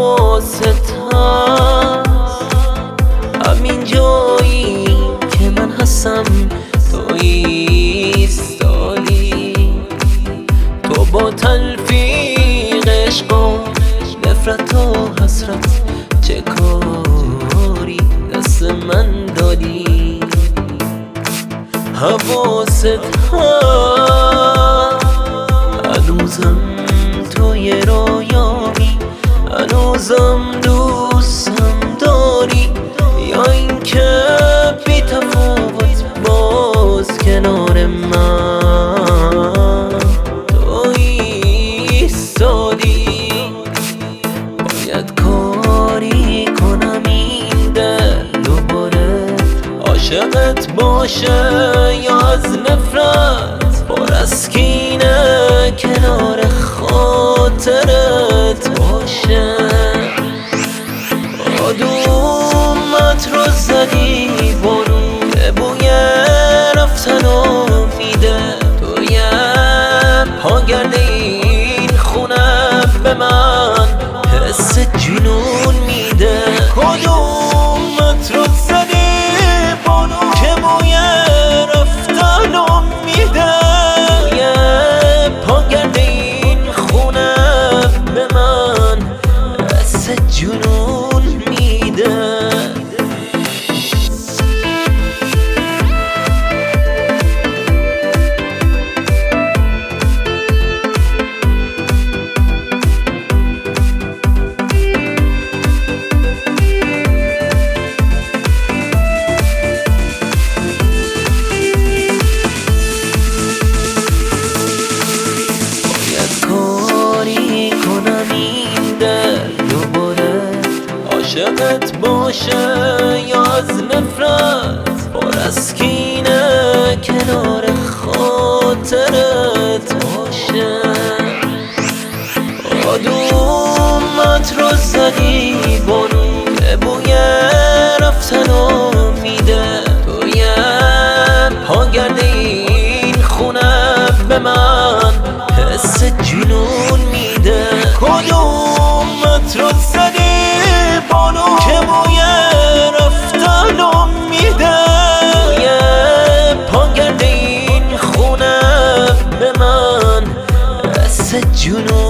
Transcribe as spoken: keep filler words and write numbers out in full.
حواست هست همین جایی که من هستم تو ایستادی. تو با تلفیق عشق و نفرت و حسرت چه کاری دست من دادی. حواست هست هنوزم توی رویامی، هنوزم دوستم داری، یا اینکه بی تفاوت باز کنار من تو ایستادی. باید کاری کنم این دل دوباره عاشقت باشه یا از نفرت پر از کینه کنار خاطرت باشه. آدومت رو زدی بارون به بوی رفتن و میده، توی پا گرده این خونه به من حس جنون میده. کدومت رو زدی بارون که بوی رفتن و میده، توی پا گرده این خونه به من حس جنون میده. عاشقت باشه یا از نفرت پر از کینه کنار خاطرت باشه. آدومت رو زدی بارون به بوی رفتن و میده، توی پا گرده این خونه به من حس جنون میده. کدومت رو زدی بانو که بوی رفتن و میده، توی پا گرده این خونه به من حس جنون